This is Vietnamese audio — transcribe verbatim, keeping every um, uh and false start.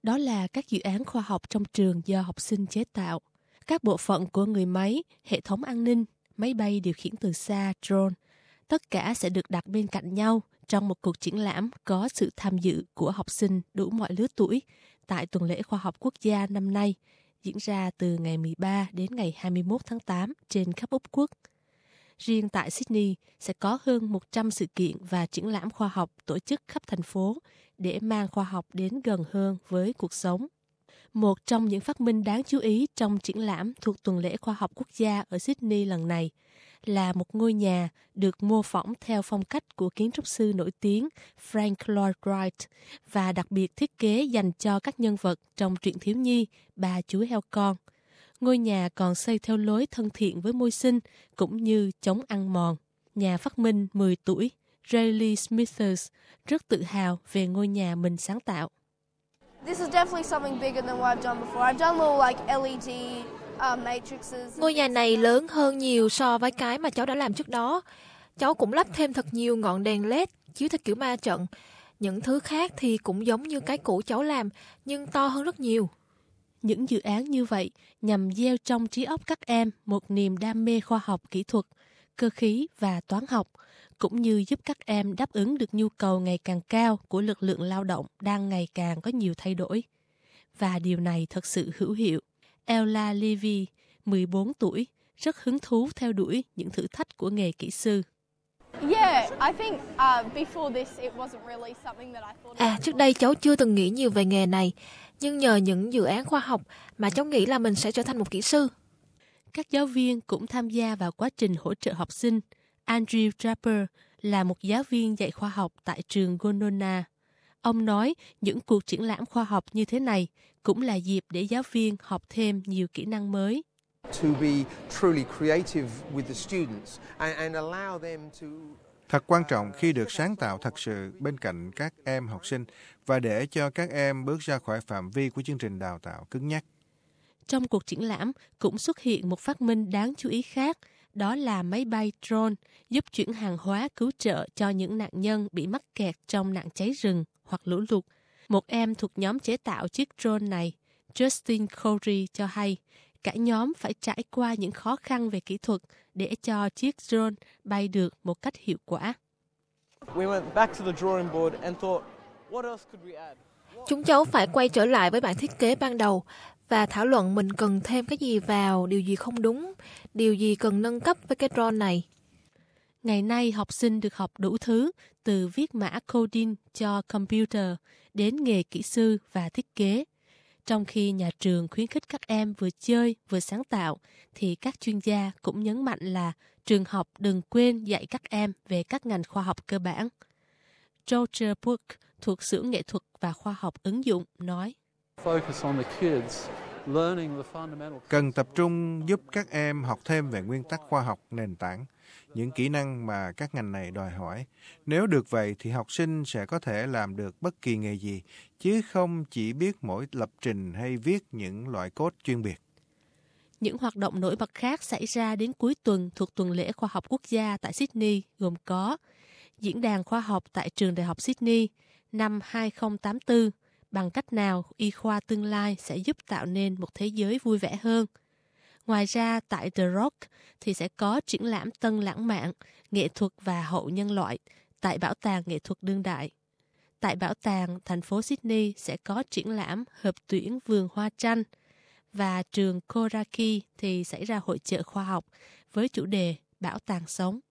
Đó là các dự án khoa học trong trường do học sinh chế tạo. Các bộ phận của người máy, hệ thống an ninh, máy bay điều khiển từ xa, drone, tất cả sẽ được đặt bên cạnh nhau trong một cuộc triển lãm có sự tham dự của học sinh đủ mọi lứa tuổi tại Tuần lễ Khoa học Quốc gia năm nay, diễn ra từ ngày mười ba đến ngày hai mươi mốt tháng tám trên khắp Úc Quốc. Riêng tại Sydney sẽ có hơn một trăm sự kiện và triển lãm khoa học tổ chức khắp thành phố để mang khoa học đến gần hơn với cuộc sống. Một trong những phát minh đáng chú ý trong triển lãm thuộc Tuần lễ Khoa học Quốc gia ở Sydney lần này là một ngôi nhà được mô phỏng theo phong cách của kiến trúc sư nổi tiếng Frank Lloyd Wright và đặc biệt thiết kế dành cho các nhân vật trong truyện thiếu nhi Ba chú heo con. Ngôi nhà còn xây theo lối thân thiện với môi sinh cũng như chống ăn mòn. Nhà phát minh mười tuổi, Riley Smithers rất tự hào về ngôi nhà mình sáng tạo. This is definitely something bigger than what I've done before. I've done little like L E D uh, matrices. Ngôi nhà này lớn hơn nhiều so với cái mà cháu đã làm trước đó. Cháu cũng lắp thêm thật nhiều ngọn đèn led chiếu theo kiểu ma trận. Những thứ khác thì cũng giống như cái cũ cháu làm, nhưng to hơn rất nhiều. Những dự án như vậy nhằm gieo trong trí óc các em một niềm đam mê khoa học kỹ thuật, cơ khí và toán học, cũng như giúp các em đáp ứng được nhu cầu ngày càng cao của lực lượng lao động đang ngày càng có nhiều thay đổi. Và điều này thật sự hữu hiệu. Ella Levy, mười bốn tuổi, rất hứng thú theo đuổi những thử thách của nghề kỹ sư. À, trước đây cháu chưa từng nghĩ nhiều về nghề này, nhưng nhờ những dự án khoa học mà cháu nghĩ là mình sẽ trở thành một kỹ sư. Các giáo viên cũng tham gia vào quá trình hỗ trợ học sinh. Andrew Draper là một giáo viên dạy khoa học tại trường Gonona. Ông nói những cuộc triển lãm khoa học như thế này cũng là dịp để giáo viên học thêm nhiều kỹ năng mới. Thật quan trọng khi được sáng tạo thật sự bên cạnh các em học sinh và để cho các em bước ra khỏi phạm vi của chương trình đào tạo cứng nhắc. Trong cuộc triển lãm cũng xuất hiện một phát minh đáng chú ý khác, đó là máy bay drone giúp chuyển hàng hóa cứu trợ cho những nạn nhân bị mắc kẹt trong nạn cháy rừng hoặc lũ lụt. Một em thuộc nhóm chế tạo chiếc drone này, Justin Corey, cho hay cả nhóm phải trải qua những khó khăn về kỹ thuật để cho chiếc drone bay được một cách hiệu quả. Chúng cháu phải quay trở lại với bản thiết kế ban đầu và thảo luận mình cần thêm cái gì vào, điều gì không đúng, điều gì cần nâng cấp với cái drone này. Ngày nay, học sinh được học đủ thứ, từ viết mã coding cho computer đến nghề kỹ sư và thiết kế. Trong khi nhà trường khuyến khích các em vừa chơi vừa sáng tạo, thì các chuyên gia cũng nhấn mạnh là trường học đừng quên dạy các em về các ngành khoa học cơ bản. Roger Burke thuộc xưởng nghệ thuật và khoa học ứng dụng nói: Cần tập trung giúp các em học thêm về nguyên tắc khoa học nền tảng, những kỹ năng mà các ngành này đòi hỏi. Nếu được vậy thì học sinh sẽ có thể làm được bất kỳ nghề gì, chứ không chỉ biết mỗi lập trình hay viết những loại code chuyên biệt. Những hoạt động nổi bật khác xảy ra đến cuối tuần thuộc Tuần lễ Khoa học Quốc gia tại Sydney gồm có Diễn đàn khoa học tại Trường Đại học Sydney năm hai không tám tư, bằng cách nào y khoa tương lai sẽ giúp tạo nên một thế giới vui vẻ hơn. Ngoài ra, tại The Rock thì sẽ có triển lãm tân lãng mạn, nghệ thuật và hậu nhân loại tại Bảo tàng Nghệ thuật Đương đại. Tại Bảo tàng thành phố Sydney sẽ có triển lãm hợp tuyển vườn hoa tranh, và trường Coraki thì xảy ra hội chợ khoa học với chủ đề Bảo tàng sống.